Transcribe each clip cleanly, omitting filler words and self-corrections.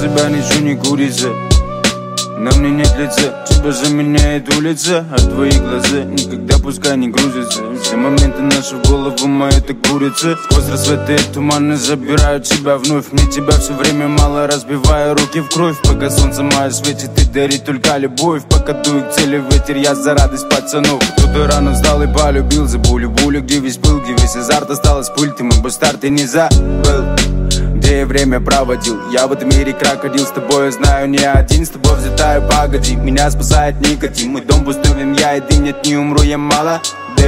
себя ничего не курица. На мне нет лица, тебя заменяет улица, а твои глаза никогда пускай не грузятся. Все моменты наши в голову мои это курица. Сквозь рассветы туманы забирают тебя вновь. Мне тебя все время мало, разбиваю руки в кровь. Пока солнце мое светит и дарит только любовь. Пока дует к цели ветер, я за радость пацанов. Кто-то рано встал и полюбил за булю-булю, где весь пыл, где весь азарт осталось пыль. Ты мой бастард, ты не забыл, где я время проводил. Я в этом мире крокодил, с тобой я знаю не один. С тобой взлетаю, погоди, меня спасает никотин. Мой дом пустым, я один, нет, не умру, я молодым.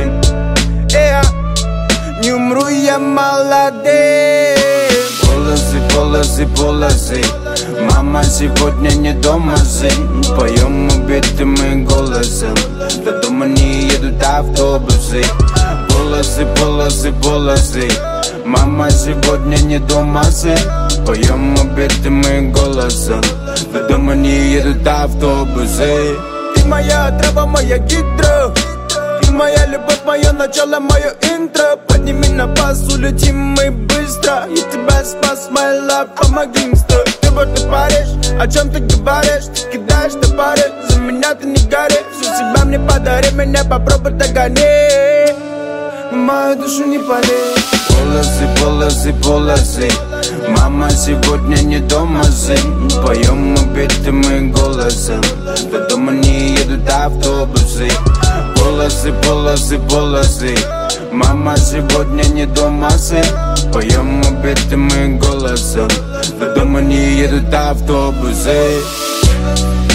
Не умру, я молодым. Полосы, полосы, полосы. Мама сегодня не дома, сын. Поем убитым голосом. До дома не едут автобусы. Полосы, полосы, полосы. Мама сегодня не дома, сын. Поем убитым голосом. До дома не едут автобусы. Ты моя трава, моя гидро. Ты моя любовь, мое начало, мое интро. Подними на бас, улетим мы быстро. Я тебя спас, my love, помоги, стой. Ты вот ты паришь, о чем ты говоришь? Ты кидаешь топоры, за меня ты не горишь. Всю себя мне подари, меня попробуй догони. Но мою душу не пали. Полосы, полосы, полосы. Мама сегодня не дома, сын. Поем убитым голосом. До дома не едут автобусы. Полосы, полосы, полосы. Мама сегодня не дома, сын. Поем убитым голосом. До дома не едут автобусы.